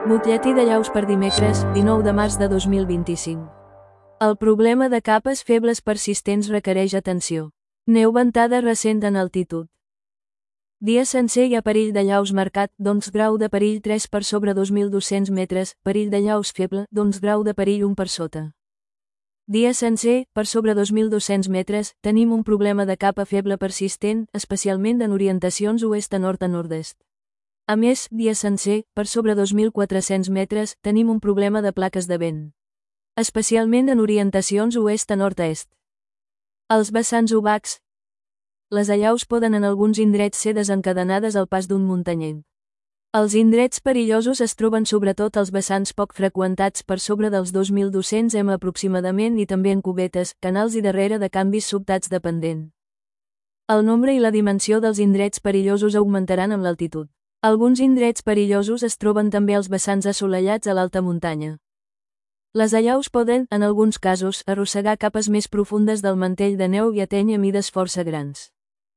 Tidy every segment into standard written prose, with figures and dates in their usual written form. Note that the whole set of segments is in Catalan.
Butlletí de llaus per dimecres, 19 de març de 2025. El problema de capes febles persistents requereix atenció. Neu ventada recent en altitud. Dia sencer hi ha perill de llaus marcat, doncs grau de perill 3 per sobre 2.200 metres, perill de llaus feble, doncs grau de perill 1 per sota. Dia sencer, per sobre 2.200 metres, tenim un problema de capa feble persistent, especialment en orientacions oest a nord a nord-est. A més, dia sencer, per sobre 2.400 metres, tenim un problema de plaques de vent. Especialment en orientacions oest a nord-est. Els vessants obacs. Les allaus poden en alguns indrets ser desencadenades al pas d'un muntanyenc. Els indrets perillosos es troben sobretot als vessants poc freqüentats per sobre dels 2.200 m aproximadament i també en cubetes, canals i darrere de canvis sobtats de pendent. El nombre i la dimensió dels indrets perillosos augmentaran amb l'altitud. Alguns indrets perillosos es troben també als vessants assolellats a l'alta muntanya. Les allaus poden, en alguns casos, arrossegar capes més profundes del mantell de neu i atènyer mides força grans.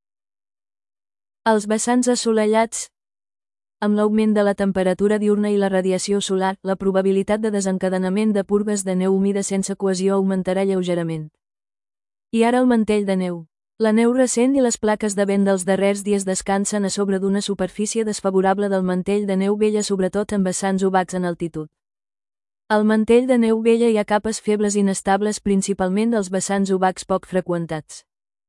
Als vessants assolellats, amb l'augment de la temperatura diürna i la radiació solar, la probabilitat de desencadenament de purgues de neu humida sense cohesió augmentarà lleugerament. I ara el mantell de neu. La neu recent i les plaques de vent dels darrers dies descansen a sobre d'una superfície desfavorable del mantell de neu vella, sobretot en vessants obacs en altitud. Al mantell de neu vella hi ha capes febles inestables, principalment dels vessants obacs poc freqüentats.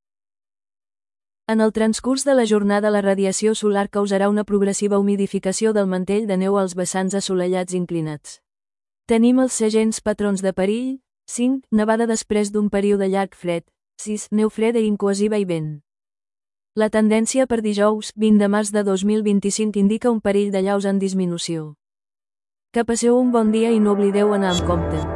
En el transcurs de la jornada la radiació solar causarà una progressiva humidificació del mantell de neu als vessants assolellats inclinats. Tenim els segents patrons de perill: 5. Nevada després d'un període llarg fred. 6. Neu freda i incohesiva i vent. La tendència per dijous, 20 de març de 2025 indica un perill de llaus en disminució. Que passeu un bon dia i no oblideu anar amb compte.